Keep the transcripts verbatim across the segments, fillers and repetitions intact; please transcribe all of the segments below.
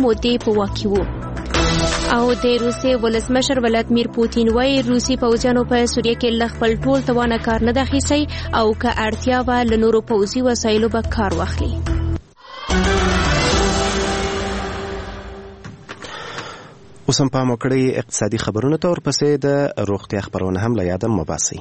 مودې په واک کې وو. او د روسي ولسمشر ولادیمیر پوتین وايي روسي پوځیانو په سوریه کې له خپل ټول توانه کار نه دی اخیستی او که اړتیا وه له نورو پوځي وسایلو به کار واخلي. اوس هم پام وکړئ اقتصادي خبرونه ته ورپسې د روغتیا خبرونه هم له یاده مه باسئ.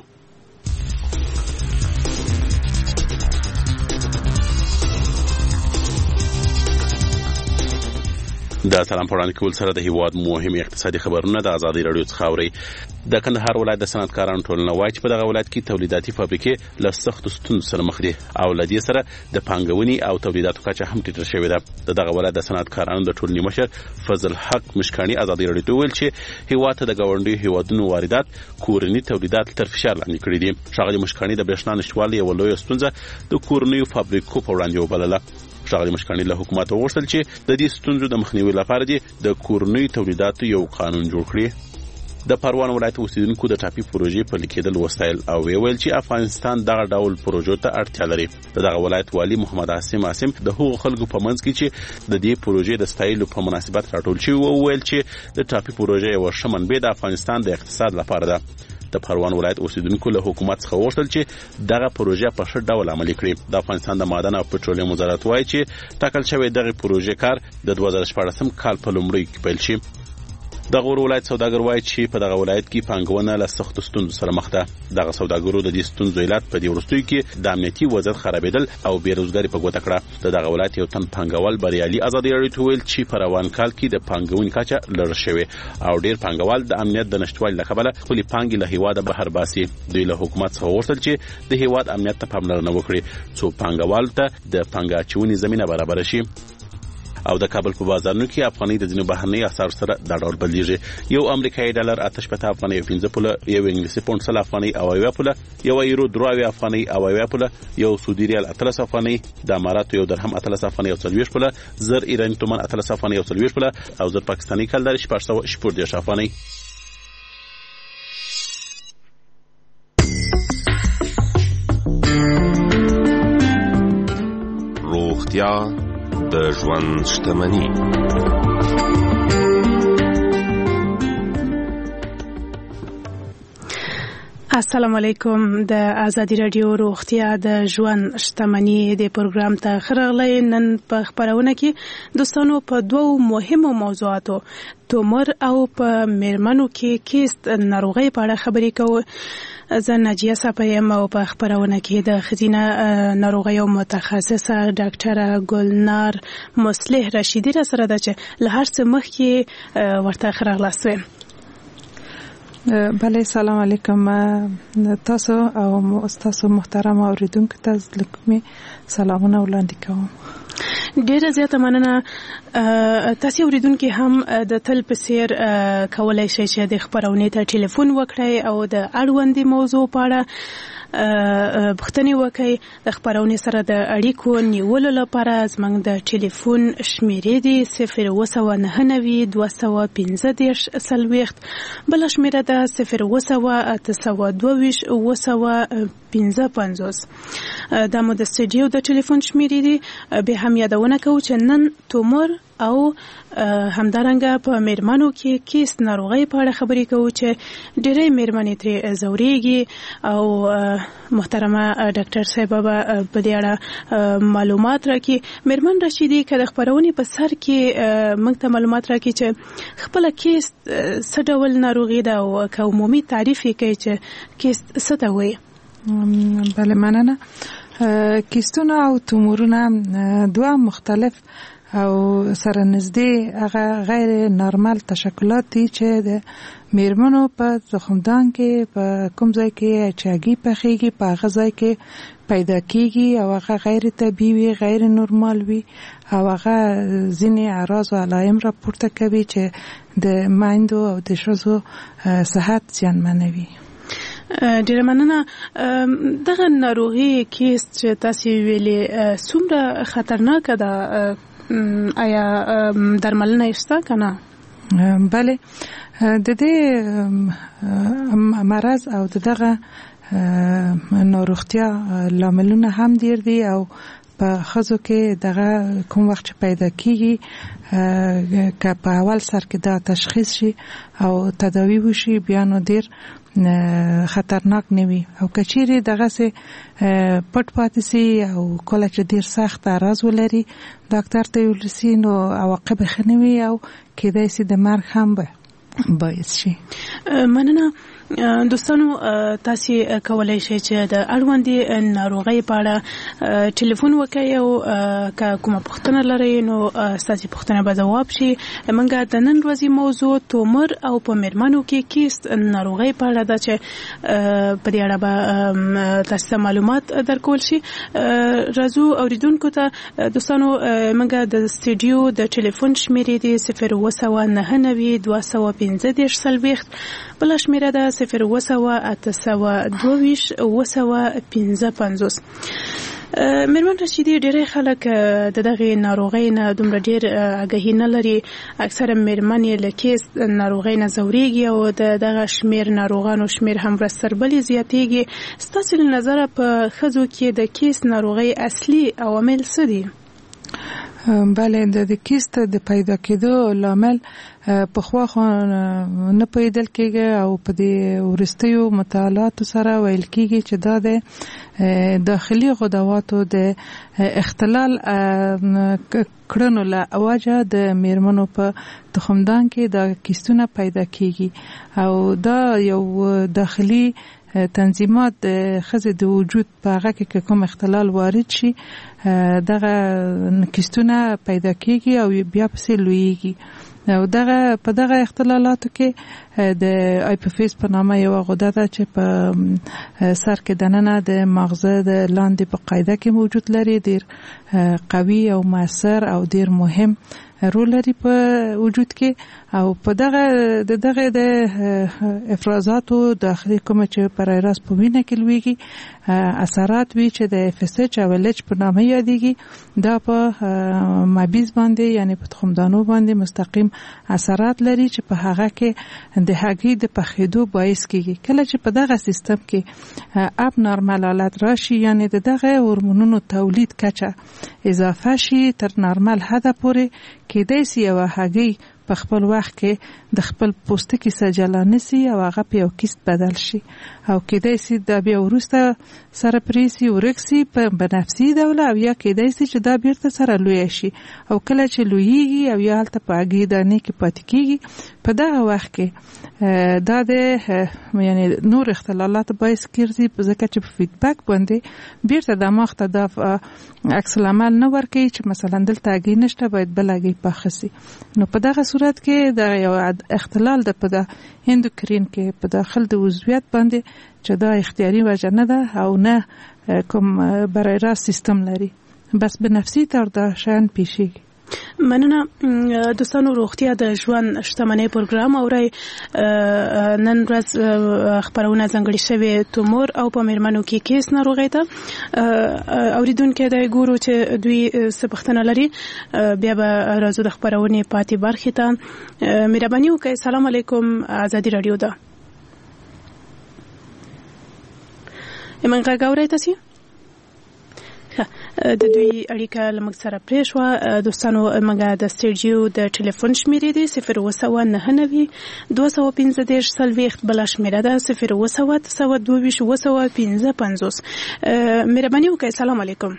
د سلام پوړاندې کول سره د هیواد مهم اقتصادي خبرونه د ازادي رادیو څخه اوري. د کندهار ولایت د صنعتکارانو ټولنه وايي چې په دغه ولایت کې تولیداتي فابریکې له سختو ستونزو سره مخ دي او له دې سره د پانګونې او تولیداتو کچه هم ټیټه شوې ده. د دغه ولایت د صنعتکارانو د ټولنې مشر فضل حق مشکانی ازادي رادیو ته ویل چې هیواد ته د ګاونډي هیوادونو واردات کورني تولیدات تر فشار لاندې کړي دي. ښاغلي مشکانی د برېښنا نشتوالي یوه لویه ستونزه د کورنیو فابریکو په وړاندې وبلله. ښاغلي مشکانی له حکومت وغوښتل چې د دې ستونزو د مخنیوي لپاره د کورنیو تولیداتو یو قانون جوړ کړي. د پروان ولایت اوسیدونکو د ټاپي پروژې په لیکېدل وستایل او ویل چې افغانستان دغه ډول پروژو ته اړتیا لري. دغه ولایت والی محمد عاصم عاصم د هغو خلکو په منځ کې چې د دې پروژې د ستایلو په مناسبت راټول شوي او ویل چې د ټاپي پروژې یو ښه منبع د افغانستان د اقتصاد لپاره ده. د پروان ولایت اوسیدونکو له حکومت څخه وغوښتل چې دغه پروژه په ښه ډول عملي کړي. د افغانستان د معدن او پټرولیم وزارت وایي چې ټاکل شوی دغه پروژه کار د دوه زره شپاړسم کال په لومړیو کې پیل شي. د غور ولایت سوداګر وایي چې په دغه ولایت کې پانګونه له سختو ستونزو سره مخ ده. دغه سوداګرو د دې ستونزو علت په دې وروستیو کې د امنیتي وضعیت خرابېدل او بیروزګاري په ګوته کړه. د دغه ولایت یو تن پانګوال بریالي ازادي رادیو ته ویل چې په روان کال کې د پانګونې کچه لوړه شوې او ډېر پانګوال د امنیت د نشتوالي له کبله خپلې پانګې له هیواده بهر باسي. دوی له حکومت څخه وغوښتل چې د هیواد امنیت ته پاملرنه وکړي څو پانګوال ته د پانګه اچونې زمینه برابره شي. او د کابل په بازارونو کې افغاني د ځینو بهرنۍ اسعارو سره دا ډول بدلیږي. یو امریکایي ډالر اته شپېته افغانۍ او پنځه پوله، یو انګلیسي پونډ سل افغانۍ او اویا پوله، یو یورو درې اویا افغانۍ او اویا پوله، یو سعودي ریال اتلس افغانۍ، د اماراتو یو درهم اتلس افغانۍ او څلوېښت پوله، زر ایراني تومان اتلس افغانۍ او څلوېښت پوله او زر پاکستاني کلدارې شپږ سوه شپږ دېرش افغانۍ. روغتیا د ژوند شتمني. السلام علیکم. د ازادي رادیو روغتیا د ژوند شتمني د پروګرام ته خرغلی. نن په خبرونه کې دوستانو په دوو مهمو موضوعاتو تومور او په میرمنو کې کیست ناروغي په اړه خبرې کوو. زه ناجیه صاحب او په خبرونه کې د ښځینه ناروغیو متخصصه ډاکټره ګلنار مصلح رشیدي را سره ده چې له هر څه مخکې ورته خرغلاست. بله، سلام علیکم. تاسو او تاسو محترم اوریدونکو ته لکمې سلامونه وړاندې کوم. ډیره زیاته مننه. تاسو اوریدونکو هم د تل په څیر کولای شئ چې د خبرونې ته ټلیفون وکړئ او د اړوندې موضوع په اړه پوښتنې وکړئ. د خبرونې سره د اړیکو نیولو لپاره زموږ د ټلیفون شمیرې دي صفر اووه سوه نهه نوي دوه سوه پنځه دېرش څلوېښت، بله شمیره ده صفر اووه سوه اته سوه دوه ویشت اووه سوه پنځه پنځوس. دا مو د سټډیو د ټلیفون شمیرې دي. بیا هم یادونه کوو چې نن تومور او همدارنګه په میرمنو کې کیست ناروغي په اړه خبرې کوو چې ډېرې میرمنې ترې ځورېږي او محترمه ډاکټر صاحب به په دې اړه معلومات راکړي. میرمن رشیدي که د خبرونې په سر کې موږ ته معلومات راکړي چې خپله کیست څه ډول ناروغي ده او که عمومي تعریف یې کوي چې کیست څه ته وایي. بله، مننه. کیستونه او تومورونه دوه مختلف او سره نږدې هغه غیر نارمل تشکلات دي چې د میرمنو په زخمدان کې په کوم ځای کې اچاګي پخېږي په هغه ځای کې پیدا کیږي او هغه غیر طبیعي وي، غیر نورمال وي او هغه ځینې اعراض او علائم راپورته کوي چې د میندو او د ښځو صحت زیانمنوي. ډیره مننه. دغه ناروغي کیست چې تاسو ویلې څومره خطرناکه ده؟ آیا درملنه شته کنه؟ بله، د دې مرض او دغه ناروغتیا لاملونه هم ډیر دي او په خزو کې دغه کوم وخت پیدا کیږي که په اول سر کې دا تشخیص شي او تداوی وشي بیا نو ډیر خطرناک نه وي او کچېرې دغه سه پټ پاتې سي او کله چې ډیر سخت اعراض ولري ډاکټر ته ورسي نو عواقب ښه نه وي او کېدای سي د مرګ هم به باعث شي. مننه دوستانو، تاسو کولای شئ چې د اړوندې ناروغۍ په اړه ټلیفون وکړئ او که کومه پوښتنه لرئ نو ستاسو پوښتنه به ځواب شي. موږ د نن ورځې موضوع تومور او په میرمنو کې کیست ناروغۍ په اړه ده چې په دې اړه به تاسو معلومات درکول شي. راځو اوریدونکو ته دوستانو، موږ د سټوډیو د ټلیفون شمیرې دي صفر اووه سوه نهه نوي دوه سوه پنځه دېرش څلوېښت، بله شمیره ده صفر اووه سوه اته سوه دوه ویشت اووه سوه پنځه پنځوس. میرمن رشیدي، ډېری خلک د دغې ناروغۍ نه دومره ډېر آګاهي نه لري. اکثره میرمنې له کیس ناروغۍ نه ځورېږي او د دغه شمېر ناروغانو شمېر هم ورځ تر بلې زیاتېږي. ستاسو له نظره په ښځو کې د کیس ناروغۍ اصلي عوامل څه دي؟ بله، د کیست د پیدا کېدو لامل په خوا خو نه پیدل کېږي او په دې ورستیو مطالعاتو سره ویل کېږي چې دا د داخلي غدواتو د اختلال کړنو له وجه د میرمنو په تخمدان کې دا کیستونه پیدا کېږي او دا یو داخلي تنظیمات د ښځې د وجود په هغه کې کوم اختلال وارد شي دغه کیستونه پیدا کېږي او بیا پسې لویږي. او دغه په دغه اختلالاتو کې د آیپوفیز په نامه یو غده ده چې په سر کې دننه د مغزه د لاندې په قاعده کې موجود لري. ډیر قوي او موثر او ډیر مهم رول لري په وجود کې او په دغه د دغه د افرازاتو داخلي کوم چې پر راس په وینه کې لويږي اثرات وی چې د اف اس اچ او ال اچ په نامه یادېږي. دا په مابیز باندې یعنی په تخمدانو باندې مستقیم اثرات لري چې په هغه کې د هګۍ د پخېدو باعث کیږي. کله چې په دغه سیستم کې اپ نارمال حالت راشي یعنی د دغه هورمونونو تولید کچه اضافه شي تر نارمال حد پورې، کېدای سي یو هګۍ په خپل وخت کې د خپل پوستکي سجلا نسی او هغه په یو کیست بدل شي او کېدای سي دا بیا ورسته سره پریسي ورکسي په بنفسي ډول او یا کېدای سي چې دا بیرته سره لوی شي او کله چې لویږي او یا هلته په هګۍ دانې کې پاتې کیږي په دغه وخت کې دا د یعنی نور اختلالات باعث کیږي ځکه چې په فیډبک باندې بیرته دماغ ته د عکس العمل نه ورکوي چې مثلا دلته هګۍ نشته باید بل هګۍ پخه سي. نو په دغه صورت کې دا یو اختلال د په د اندوکرین کې په داخل د عضویت باندې چې دا اختیاري وجه نه ده او نه کوم برای راست سیستم لري، بس به نفسي تر دا شان پیشیږي. مننه دوستانو، روغتیا د ژوند شتمنۍ پروګرام اورئ. نن ورځ خبرونه ځانګړې شوې تومور او په میرمنو کې کیس ناروغۍ ته. اوریدونکو د ګورو چې دوی څه پوښتنه لري، بیا به راځو د خبرونې پاتې برخې ته. مهرباني وکړئ. سلام علیکم، ازادي رادیو ده. من غږ اورئ تاسو؟ د دوی اړیکه لمږ سره پرې شوه. دوستانو، موږ د سټوډیو د ټلیفون شمیرې دي صفر اووه سوه نهه نوي دوه سوه پنځه دېرش څلوېښت، بله شمیره ده صفر اووه سوه اته سوه دوه ویشت اووه سوه پنځه پنځوس. مهرباني وکړئ. سلام علیکم.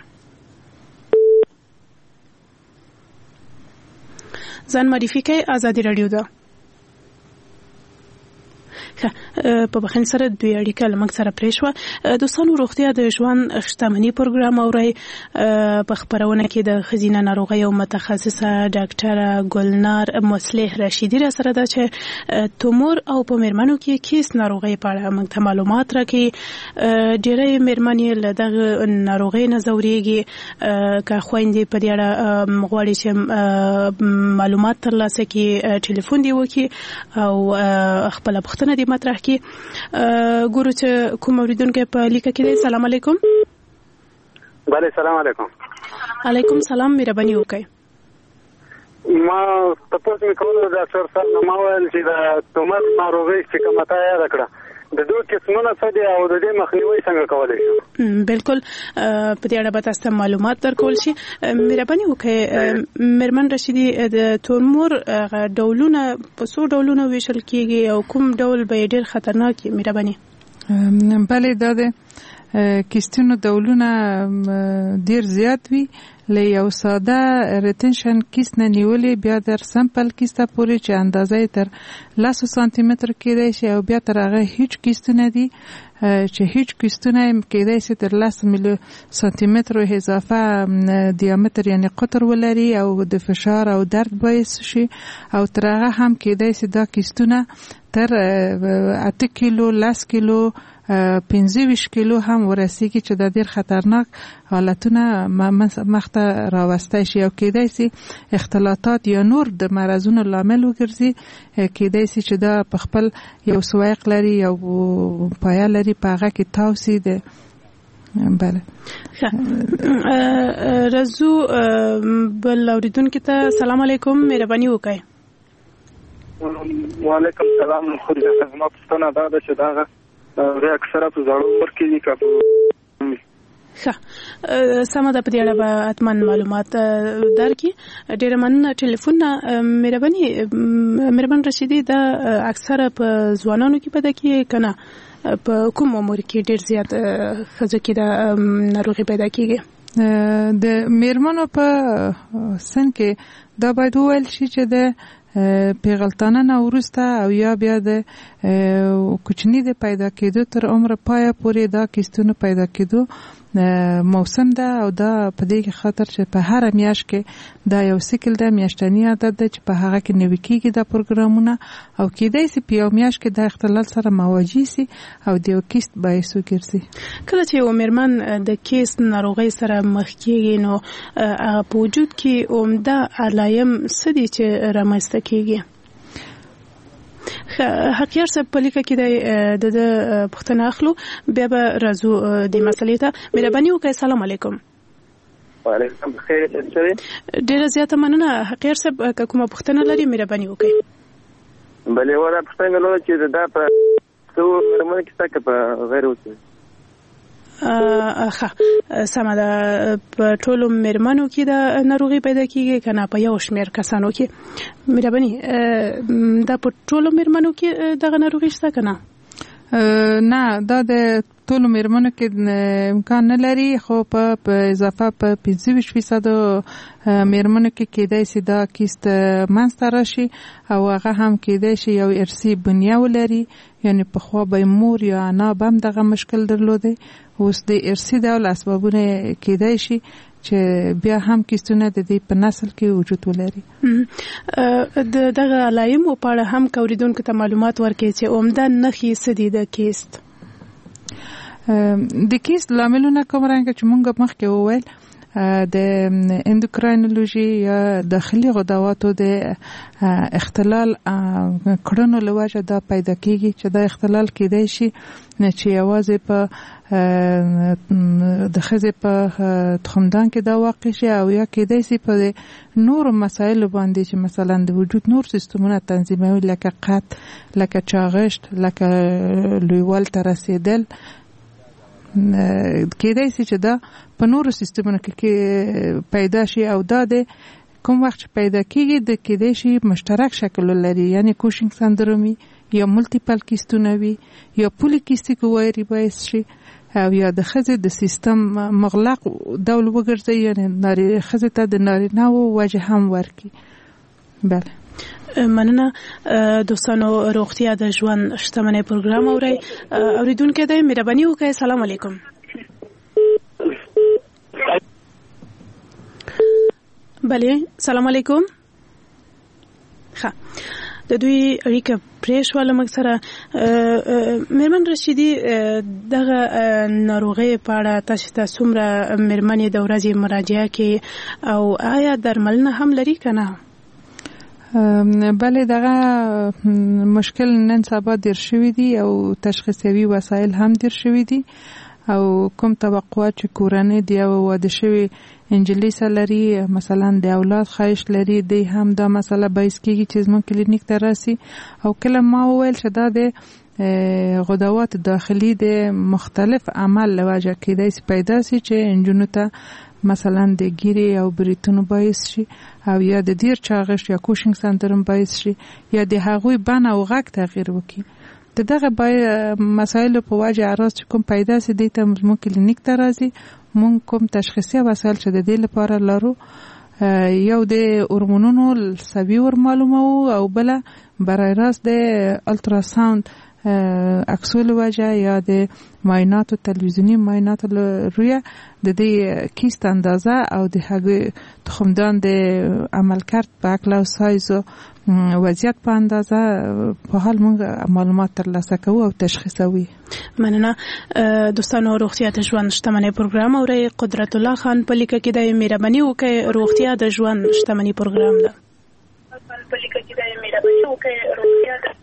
ځان معرفي کړئ. ازادي رادیو ده. په بخښنې سره دوی اړیکه له موږ سره پرې شوه. دوستانو، روغتیا د ژوند شتمنۍ پروګرام اورئ. په خپرونه کې د ښځینه ناروغیو متخصصه ډاکټره ګلنار مصلح رشیدي را سره ده چې تومور او په میرمنو کې کیس ناروغۍ په اړه موږ ته معلومات راکوي. ډېری میرمنې له دغه ناروغۍ نه ځورېږي. که خویندې په دې اړه غواړي چې معلومات ترلاسه کړي، ټلیفون دې وکړي او خپله پوښتنه دې مطرح کی. ګورو چې کوم اوریدونکو په لیکه کې دی. سلام علیکم. بله، سلام علیکم. علیکم سلام. مهرباني وکړئ. ما تاسو مې کوله ډاکټر صاحب، ما ویل چې د تومور ناروغي چې کومه تا یاد کړه د دوه قسمونه څه دي او د دې مخنیوي څنګه کولای شو؟ بالکل په دې اړه به تاسو ته معلومات درکول شي. مهرباني وکړئ میرمن رشیدي د تورمور ډولونه په څو ډولونه ویشل کیږي او کوم ډول به ډیر خطرناک وي؟ مهرباني. بله دا د کیستونو ډولونه ډیر زیات وي. له یو ساده ریټنشن کیست نه نیولې بیا در سمپل کیسته پورې چې اندازه یې تر لسو سانتي متر کېدای شي او بیا تر هغه هیڅ کیستونه دي چې هیڅ کیستونه کېدای شي تر لس میلي سانتي متر اضافه دیامتر یعنی قطر ولري او د فشار او درد باعث شي او تر هغه هم کېدای شي دا کیستونه تر اته کیلو لس کیلو پنځه ویشت کیلو هم ورسیږي چې د ډیر خطرناک حالتونه مخته راوستی شي او کېدای شي اختلاطات یا نور د مرضونو لامل وګرځي. کېدای شي چې دا په خپل یو سوایق لري یو پایه لري په هغه کې تاو شي. بله رزو بل اوریدونکو ته سلام علیکم، مهرباني وکړئ. وعلیکم السلام. خو د خدمت ستنه دا ده چې دا ری اکثره په زړو عمر کې دي کابو. ښه سمه ده، په دې اړه به حتماً معلومات درکړي. ډېره مننه. ټلیفون مهرباني مهربان رشیدي دا اکثره په ځوانانو کې پیدا کیږي که نه په کوم عمر کې ډېر زیات ښځو کې دا ناروغي پیدا کیږي؟ د میرمنو په سن کې دا باید وویل شي چې د پیغلتانه نه وروسته او یا بیا د کوچني د پیدا کېدو تر عمر پایه پورې دا کیستونه پیدا کېدو موسم ده او دا په دې خاطر چې په هر میاشت کې دا یو سیکل ده، میاشتنی عادت ده چې په هغه کې نوي کېږي دا پروګرامونه او کېدای شي په یو میاشت کې د اختلال سره مواجه شي او د یو کیست باعث وګرځي. کله چې یو میرمن د کیست ناروغۍ سره مخ کېږي نو هغه په وجود کې عمده علایم څه دي چې رامنځته کېږي؟ حقیار صاحب په لیکه کې د پوښتنه اخلو، بیا به راځو د مسلې ته. مهرباني وکړئ. سلام علیکم. وعلیکم بخیر. ډېره زیاته مننه. حقیار صاحب که کومه پوښتنه لري مهرباني وکړئ. بلې ولا پوښتنه لرم چې دا په څو میرمنو کې څه په غیر وڅ ښه سمه ده. په ټولو میرمنو کې دا ناروغي پیدا کیږي که نه په یو شمېر کسانو کې؟ مهرباني دا په ټولو میرمنو کې دغه ناروغي شته که نه؟ نه دا د ټولو میرمنو کې امکان نه لري، خو په اضافه په پنځه ویشت فیصدو میرمنو کې کېدای شي دا کیست منځته راشي او هغه هم کېدای شي یو ارثي بنیه ولري، یعنی پخوا به مور یا انا به هم دغه مشکل درلودی. اوس د ارثي ډول اسبابونه کېدای شي چې بیا هم کیستونه د دې په نسل کې وجود ولري. د دغه علایمو په اړه هم که اوریدونکو ته معلومات ورکړي چې عمده نښې څه دي د کیست؟ د کیست لاملونه کوم رنګه چې مونږ مخکې وویل د اندوکراینولوژي یا داخلي غدواتو د اختلال کړنو له وجه دا پیدا کیږي چې دا اختلال کېدای شي چې یوازې په د ښځې په تخمدان کې دا واقع شي او یا کېدای شي په نورو مسایلو باندې چې مثلا د وجود نور سیستمونه تنظیموي لکه قد، لکه چاغښت، لکه لویوال ته رسېدل، کېدای شي چې دا په نورو سیستمونو کې پیدا شي او دا د کوم وخت پیدا کیږي د کېدای شي مشترک شکل لري، یعنی کوشینګ سندرومي یا ملټیپل کیستونه وي یا پولی کیستیک وایري باعث شي او یا د ښځې د سیستم مغلق ډول وګرځي، یعنی ناري ښځې ته د نارینه وجه هم ورکي. بله مننه. دوستانو روغتیا د ژوند شتمنۍ پروګرام اورئ. اوریدونکو ته مهرباني وکړئ. سلام علیکم. بله سلام علیکم. ښه د دوی اړیکه پرې شوله موږ سره. میرمن رشیدي دغه ناروغۍ په اړه تاسو ته څومره میرمنې د ورځې مراجعه کوي او آیا درملنه هم لري که نه؟ بله دغه مشکل نن سبا ډیر شوي دي او تشخیصوي وسایل هم ډیر شوي دي او کوم توقعات چې کورنۍ دی او واده شوي انجلۍ سره لري مثلا د اولاد خواهش لري دی هم دا مسله باعث کېږي چې زموږ کلینیک ته راسي او کله ما وویل چې دا د غدوات داخلي د مختلف عمل لوجه کېدای شي پیدا شي چې انجونو ته مثلا د ګیري او بریتونو باعث شي او یا د دیر چاغش یا کوشنګ سندروم باعث شي یا د هغوی بڼه او غږ تغییر وکړي. د دغه مسایلو په وجه اعراض چې کوم پیدا شي دې ته موږ کلینیک ته راځي. موږ کوم تشخیصي وسایل چې د دې لپاره لرو یو د هورمونونو سوي ور معلومو او بل برای راست د الټراساوند عکسول وجه یا د معاینات تلویزیونی معاینات روی د دې کیست اندازه او د هغه تخمدان د عملکرد په عکل او سایز او وضعیت په اندازه په حال موږ معلومات ترلاسه کوو او تشخیصوي. مننه. دوستانو روغتیا د ژوند شتمنۍ پروګرام اوري. قدرت الله خان په لیکه کې د مهرباني وکړئ روغتیا د ژوند شتمنۍ پروګرام ده. په لیکه کې د مهرباني وکړئ روغتیا د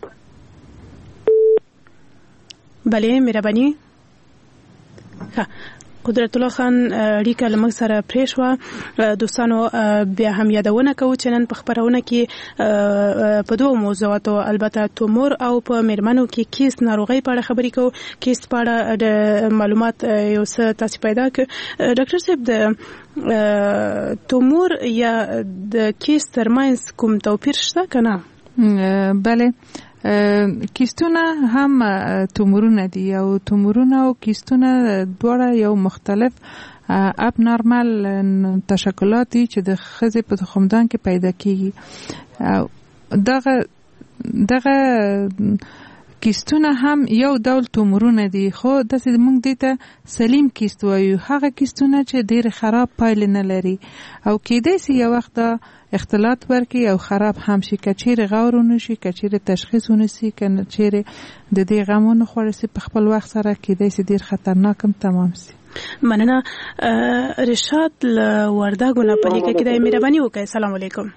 بله مهرباني. ها قدرت الله خان اړیکه له موږ سره پرې شوه. دوستانو بیا هم یادونه کوو چې نن په خپرونه کې په دوه موضوعاتو البته تومور او په میرمنو کې کیست ناروغۍ په اړه خبرې کوو. کیست په اړه د معلومات یو څه تاسو پیدا کړ. ډاکټر صاحب د تومور یا د کیست ترمنځ کوم توپیر شته که نه؟ بله کیستونه هم تومورونه دي او تومورونه او کیستونه دواړه یو مختلف اب نارمل تشکلات دي چې د ښځې په تخمدان کې پیدا کیږي. دغه دغه کیستونه هم یو ډول تومورونه دي خو داسې موږ دې ته سلیم کیست وایو. هغه کیستونه چې ډېر خراب پایلې نه لري او کېدای شي یو وخت اختلاط ورکړي او خراب هم شي. که چیرې غور ونه شي، که چیرې تشخیص ونه شي، که چیرې د دې غم ونه خوړل شي په خپل وخت سره کېدای شي ډېر خطرناک هم تمام شي. مننه. رشاد له وردګو نه په لیکه کې د مهرباني وکړئ. السلام علیکم.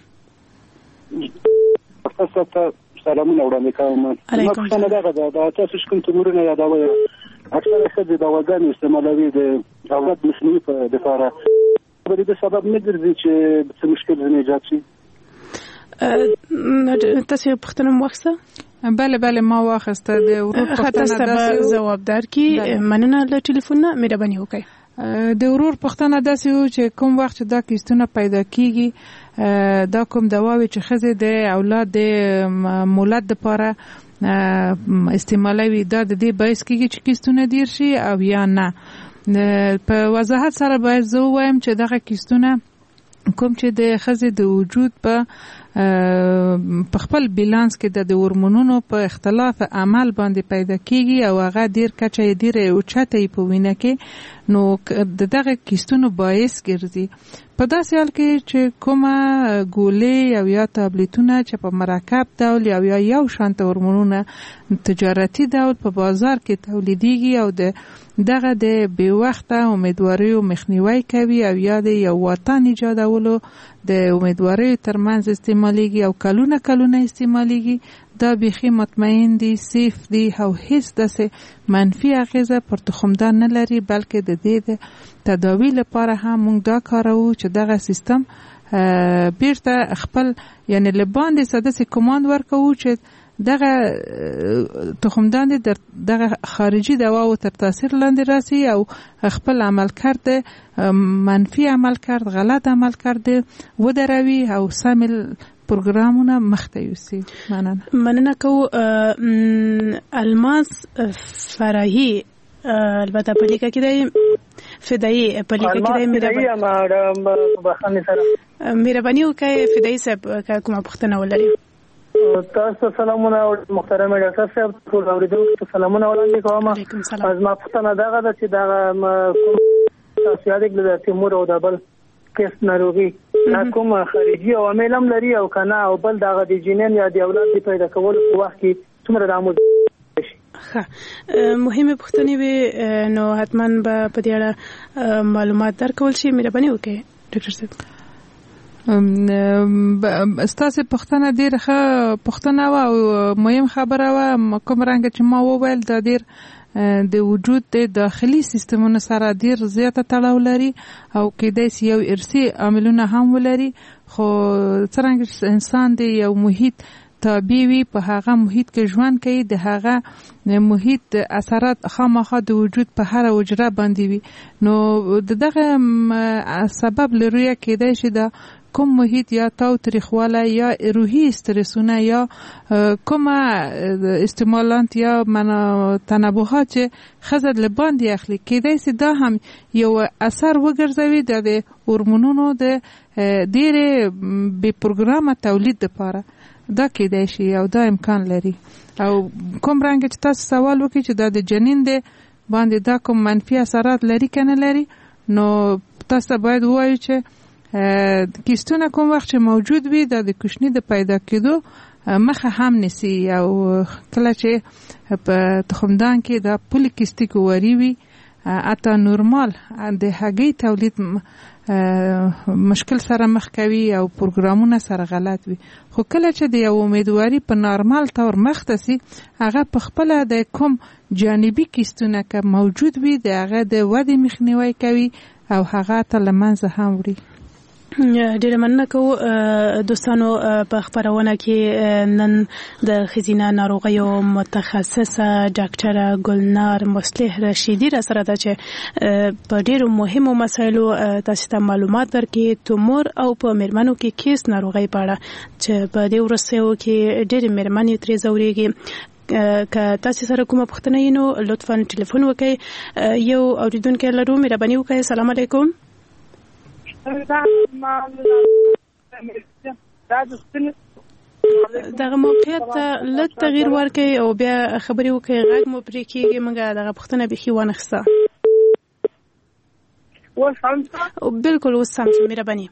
سلامونه وړاندې کوم. علیکم السلام. دا تاسو کوم تومورونه یادوي؟ اکثره ښځې دواګانې استعمالوي د اولاد مخنیوي په لپاره. د دې سبب نه ګرځي چې څه مشکل ځنې ایجاد شي؟ تاسو پوښتنه مو واخیسته؟ بله بله ما واخیسته. د ورور پوښتنه داسې ځواب درکړي. مننه له ټلیفون نه مهرباني وکړئ. د ورور پوښتنه داسې و چې کوم وخت چې دا کیستونه پیدا کیږي دا کوم دواوې چې ښځې د اولاد د مولد لپاره استعمالوي دا د دې باعث کیږي چې کیستونه ډیر شي او یا نه؟ په وضاحت سره باید زه ووایم چې دغه کیستونه کوم چې د ښځې د وجود په په خپل بیلانس کې د هورمونونو په اختلاف عمل باندې پیدا کیږي او هغه ډیر کچه یې ډیره اوچته په وینه کې، نو د دغه کیستونو باعث ګرځي. په داسې حال کې چې کومه ګولې او یا تابلیتونه چې په مرکب ډول یا یا یو شانته هورمونونه تجارتي ډول په بازار کې تولیدېږي او د دغه د بې وخته امیدواریو مخنیوی کوي او یا د یو واټن ایجادولو د امیدواریو ترمنځ استعمالیږي او کلونه کلونه استعمالیږي، دا بیخي مطمئن دي، سیف دي او هیڅ داسې منفي اغیزه پر تخمدان نه لري، بلکې د دې د تداوی لپاره هم موږ دا کاروو چې دغه سیستم بیرته خپل یعنی لباندې سداسې کماند ورکوو چې دغه تخمدان د دغه خارجي دواو تر تاثیر لاندې راسي او خپل عمل کرده منفي عمل کرد غلط عمل کرده ودروي او سامل پروګرامونه مخته یوسي. مننه. مننه کو الماس فرحي البته په لیکه کې دی فدایي په لیکه کې دی مهرباني وکړئ فدایي صاحب کومه پوښتنه ولري؟ تاسو سلامونه محترم ډاکټر صاحب، ټول اوریدونکو ته سلامونه وړاندې کوم. از ما پوښتنه دغه ده چې دا تاسو یاد کړئ د تیمور او د بل کیس ناروغي دا کوم خارجي عوامل هم لري او کنه او بل دغه د جینن یا د اولاد د پیدا کولو په وخت کې څومره د عمود ښه مهمه پوښتنې وي نو حتما به په دې اړه معلومات درکول شي. مهرباني وکړئ ډاکټر صاحب. ستاسو پوښتنه ډیره ښه پوښتنه وه او مهم خبره وه. کوم رنګه چې ما وویل دا ډیر د وجود د داخلي سیستمونو سره ډیر زیاته تړاو لري او کېدای شي یو ارثي عاملونه هم ولري، خو څرنګه انسان د یو محیط تابع وي په هغه محیط کې ژوند کوي د هغه محیط اثرات خامخا د وجود په هر حجره باندې وي نو دغه سبب لري کېدای شي دا کوم محیط یا تاو تریخواله یا روحي استرسونه یا کومه استعمالات یا منا تنبوهات چې خزد لباندې اخلي کېدای شي دا هم یو اثر وګرځوي د هورمونونو د ډېرې بې پروګرامه تولید لپاره دا کېدای شي او دا امکان لري او کوم رنګ چې تاسو سوال وکړي چې دا د جنین دی باندې دا کوم منفي اثرات لري که نه لري نو تاسو باید ووایو چې کیستونه کوم وخت چې موجود وي دا د کوچني د پیدا کېدو مخه هم نیسي او کله چې په تخمدان کې دا پولیکیستیک اواري وي اته نورمال د هګۍ تولید مشکل سره مخ کوي او پروګرامونه سره غلط وي خو کله چې د یو امیدواري په نارمال طور مخ ته سي هغه په خپل د کوم جانبي کیستونه که موجود وي د هغه د ودې مخنیوي کوي او هغه ته له منځه هم وړي ډیره مننه کوو دوستانو په خبرونه کې نن د ښځینه ناروغیو متخصصه ډاکټره ګلنار مصلح رشیدي را سره ده چې په ډیرو مهمو مسایلو تاسو ته معلومات ورکړي تومور او په میرمنو کې کیس ناروغي په اړه چې په دې ورسېو کې ډېرې میرمنې ترې ځورېږي که تاسو سره کومه پوښتنه وي نو لطفا ټلیفون وکړئ یو اورېدونکی لرو مهرباني وکړئ السلام علیکم دغه موقعیت ته لږ تغییر ورکړئ او بیا خبرې وکړئ غږ مو پرې کېږي موږ دغه پوښتنه بیخي وانخیسته بالکل اوس سم شو مهرباني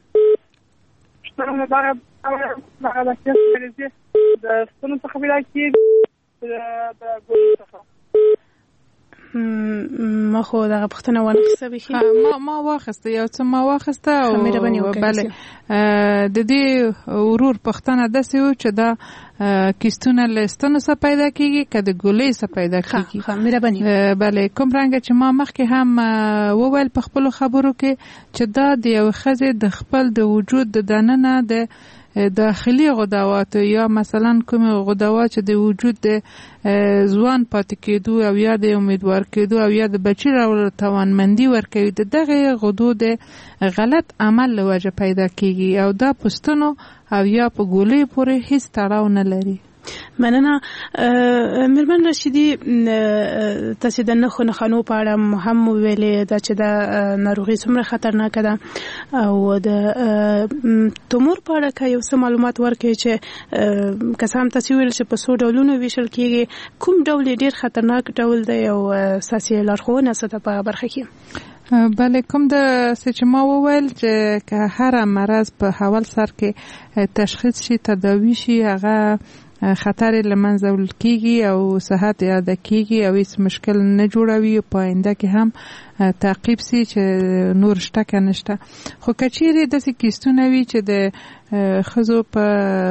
ما خو دغه پښتنه ونخسته به ما ما واخسته یو څه ما واخسته او بله د دې ورور پښتنه داسې و چې دا کیستونه له ستنو څخه پیدا کیږي که د ګولۍ څخه پیدا کیږي ښه مهرباني بله کوم رنګه چې ما مخکې هم وویل په خپلو خبرو کې چې دا د یو ښځې د خپل د وجود د دننه د داخلي غدوات یا مثلا کوم غدوات چې د وجود د ځوان پاتې کېدو او یا د امیدوار کېدو او یا د بچي راوړلو توانمندي ورکوي د دغه غدو د غلط عمل له وجه پیدا کېږي او دا په ستنو او یا په ګولۍ پورې هیڅ تړاو نه لري مننه میرمن رشیدي تاسو د نښو نښانو په اړه هم ویلې دا چې دا ناروغي څومره خطرناکه ده او د تومور په اړه که یو څه معلومات ورکړئ چې که څه هم تاسو ویل چې په څو ډولونو ویشل کېږي کوم ډول ډېر خطرناک ډول دی او ستاسې لارښوونه څه ده په برخه کې بله کوم د څه چې ما وویل چې که هر مرض په اول سر کې تشخیص شي تداوي شي هغه خطر له منځه وړل کېږي او صحت اعاده کېږي او هیڅ مشکل نه جوړوي په آینده کې هم تعقیب سي چې نور شته که نشته خو که چیرې داسې کیستونه وي چې د ښځو په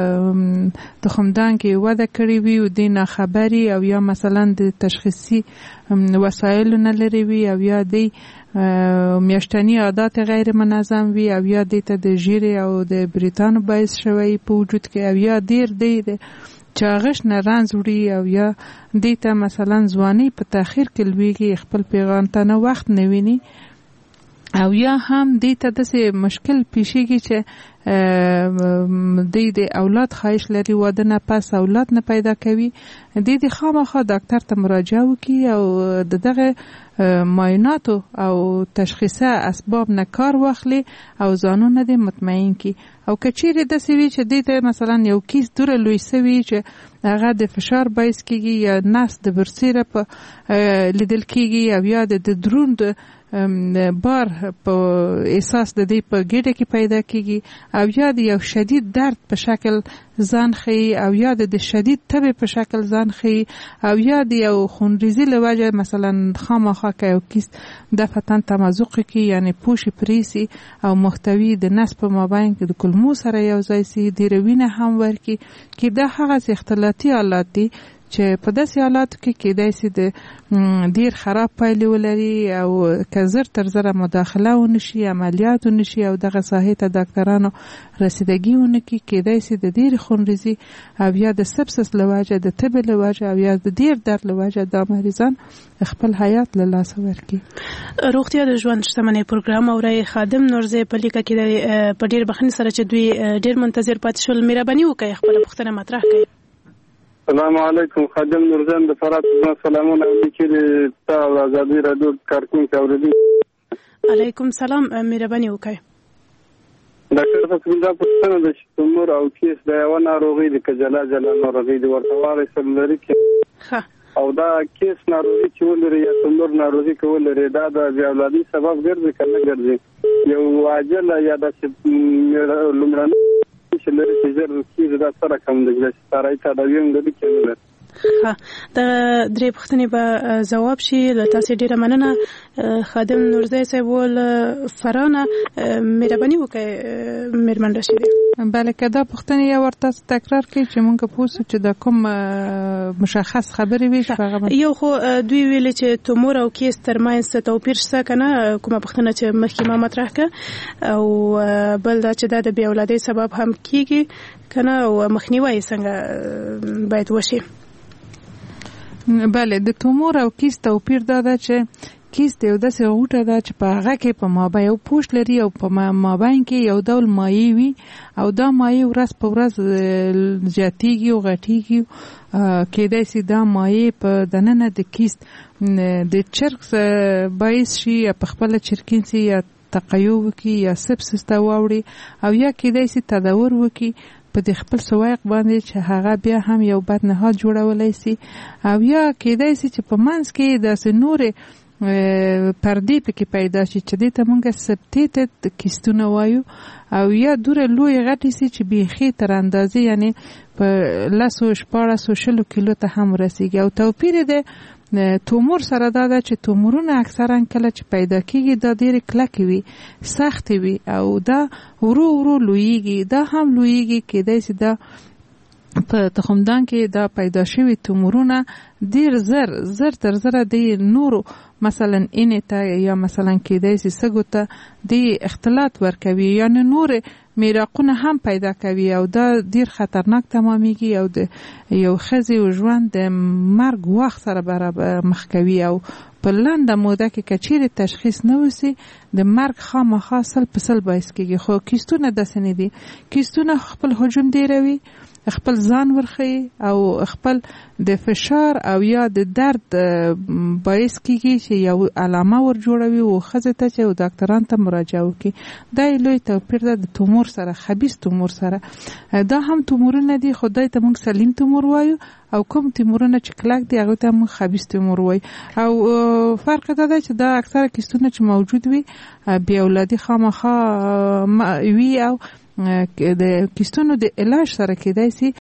تخمدان کې وده کړې وي او دې ناخبري او یا مثلا د تشخیصي وسایلو نه لرې وي او یا دی میاشتنی عادات غیر منظم وي او یا دې ته د ژیرې او د بریتانو باعث شوی په وجود کې او یا ډېر دی د چاغش نه رنځ وړي او یا دې ته مثلا ځواني په تاخیر کې لویږي خپل پیغام ته نه وخت نه ویني او یا هم دې ته داسې مشکل پیښیږي چې دې د اولاد خواهش لري واده نه پس اولاد نه پیدا کوي دې د خامخا ډاکټر ته مراجعه وکړي او د دغه معایناتو او تشخیصه اسباب نه کار واخلي او ځانونه دې مطمئن کړي او که چیرې داسې وي چې دې ته مثلا یو کیس دوره لوی سوي چې هغه د فشار باعث کېږي یا نس د برسیره په لیدل کېږي او یا د دروند بار په احساس د دې په ګډه کې پیدا کېږي او یا د یو شدید درد په شکل ځان ښیي او یا د شدید تبې په شکل ځان ښیي او یا د یو خونریزي له وجه مثلا خامخا که یو کیس دفعتاً تمزق کې یعنی پوشي پریسي او محتوي د نس په مابین کې د کلمو سره یو ځای سي ډېره وینه هم ورکړي چې دا هغه اختلالاتي حالات دي چې په داسې حالاتو کې کېدای شي د ډېر خراب پایلې ولري او که زر تر زره مداخله ونشي عملیات ونشي او دغه ساحې ته ډاکټرانو رسیدګي ونه کړي کېدای شي د ډېرې خونریزي او یا د سپسس لواجه د تبې لواجه او یا د ډیر درد لواجه دا مریضان خپل حیات له لاسه ورکړي. روغتیا د ژوند شتمنۍ پروګرام اوري خادم نورزه په لیکه کې په ډیر بخښنې سره چې دوی ډیر منتظر پاتې شول مهرباني وکړئ خپل پوښتنه مطرح کړئ. السلام علیکم خادم نورزه د فرات سلامونه لیکلي تاسو ازادي رادیو کارکونکو اوریدونکو. علیکم سلام مهرباني وکړئ. ډاکټر صاحب دا پوښتنه ده چې تومور او کیس د یو ناروغي د کجلا جلا ناروغي د ورتواري سره لري کې او دا کیس ناروغي چې ولري یا تومور ناروغي کولري دا د بیا اولادي سبب ګرځي کنه ګرځي یو عاجل یا د لمړن چې لري چې زر کیږي دا سره کوم د ستارای ته دا ویم د کېنه. ها د درې پوښتنې به جواب شي له تاسو ډیره مننه خادم نورزه صاحب ول فرانه مهرباني وکړئ مېرمن راشده. بله که دا پوښتنې یا ورته تکرار کړئ چې مونږ پوښتنه چې دا کوم مشخص خبرې وي چې یو خو دوی ویل چې تومور او کیس ترمنځ توپیر شته کنه کومه پوښتنه چې مخکې ما مطرح کړه او بل دا چې دا د بې اولادۍ سبب هم کیږي کنه او مخنیوي څنګه باید وشي. بله د تومور او کیس توپیر دا ده چې کیس د یو داسې غوټه ده چې په هغه کې په مابین یو پوښ لري او په مابین کې یو ډول مایع وي او دا مایع ورځ په ورځ زیاتیږي او غټیږي کېدای شي دا مایع په دننه د کیس د چرګ باعث شي یا په خپله چرکین شي یا تقیو وکړي یا سپسس ته واوړي او یا کېدای شي تداور وکړي په د خپل سوایق باندې چې هغه بیا هم یو بد نهاد جوړولی سي او یا کېدای شي چې په منځ کې داسې نورې پردې پکې پیدا شي چې دې ته مونږ سبټیټډ کیستونه وایو او یا دوره لوی غټې سي چې بیخي تر اندازې یعنی په لسو شپاړسو شلو کیلو ته هم رسیږي. او توپیر د تومور سره دا ده چې تومورونه اکثرا کله چې پیدا کیږي دا ډېرې کلکې وي سختې وي او دا ورو ورو لویږي دا هم لویږي کېدای شي دا په تخمدان کې دا پیدا شوي تومورونه ډیر زر زر تر زره د نورو مثلا اینې ته یا مثلا کېدای شي سږو ته د اختلاط ورکوي یعنی نورې میراقونه هم پیدا کوي او دا ډیر خطرناک تمامیږي او د یو ښځې ژوند د مرګ وخت سره برابر مخ کوي او په لنډه موده کې که چیرې تشخیص نه وسي د مرګ خامخا سل په سل باعث کېږي. خو کیستونه داسې نه دي. کیستونه خپل حجم ډیروي خپل ځان ورخي او خپل د فشار او یا د درد باعث کېږي چې یو علامه ور جوړوي او ښځې ته چې ډاکټران ته مراجعه وکړي. دا لوی توپیر ده د تومور سره خبیث تومور سره. دا هم تومورونه دي خدای ته موږ سلیم تومور وایو او کوم تومورونه چې کلک دي هغه ته موږ خبیث تومور وایو. او فرق دا ده چې دا اکثره کیستونه چې موجود وي بې اولادي خامخا وي او د کیستونو د علاج سره کېدای شي